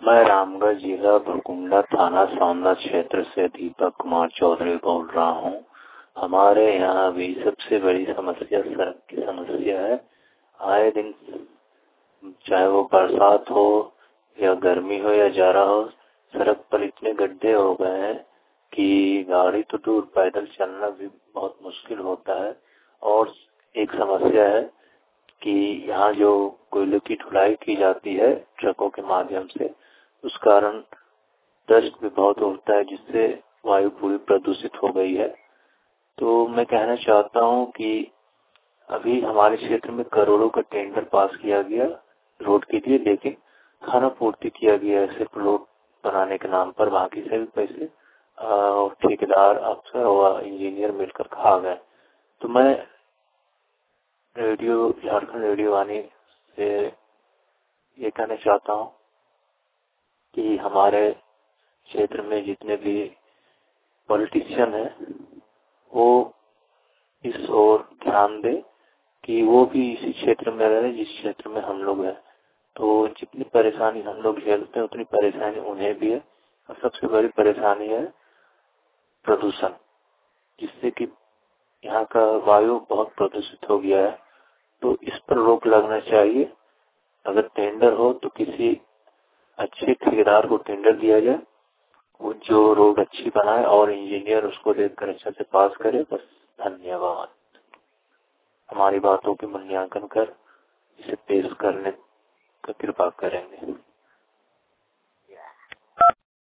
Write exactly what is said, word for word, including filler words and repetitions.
मैं रामगढ़ जिला भरकुंडा थाना सौंदा क्षेत्र से दीपक कुमार चौधरी बोल रहा हूँ। हमारे यहाँ भी सबसे बड़ी समस्या सड़क की समस्या है। आए दिन चाहे वो बरसात हो या गर्मी हो या जाड़ा हो, सड़क पर इतने गड्ढे हो गए हैं कि गाड़ी तो दूर पैदल चलना भी बहुत मुश्किल होता है। और एक समस्या है कि यहाँ जो कोयले की ढुलाई की जाती है ट्रकों के माध्यम से, उस कारण डस्ट भी बहुत उड़ता है, जिससे वायु पूरी प्रदूषित हो गई है। तो मैं कहना चाहता हूँ कि अभी हमारे क्षेत्र में करोड़ों का टेंडर पास किया गया रोड के लिए, लेकिन खाना पूर्ति किया गया है सिर्फ रोड बनाने के नाम पर। बाकी सभी पैसे और ठेकेदार, अफसर और इंजीनियर मिलकर खा गए। तो मैं रेडियो झारखंड रेडियो वाणी से ये कहना चाहता हूँ कि हमारे क्षेत्र में जितने भी पॉलिटिशियन हैं वो इस ओर ध्यान दें कि वो भी इसी क्षेत्र में रहे जिस क्षेत्र में हम लोग हैं। तो जितनी परेशानी हम लोग झेलते हैं उतनी परेशानी उन्हें भी है। और सबसे बड़ी परेशानी है प्रदूषण, जिससे कि यहाँ का वायु बहुत प्रदूषित हो गया है। तो इस पर रोक लगना चाहिए। अगर टेंडर हो तो किसी अच्छे ठेकेदार को टेंडर दिया जाए, वो जो रोड अच्छी बनाए और इंजीनियर उसको देखकर अच्छा से पास करे। बस धन्यवाद। हमारी बातों के मूल्यांकन कर इसे पेश करने का कृपा करेंगे।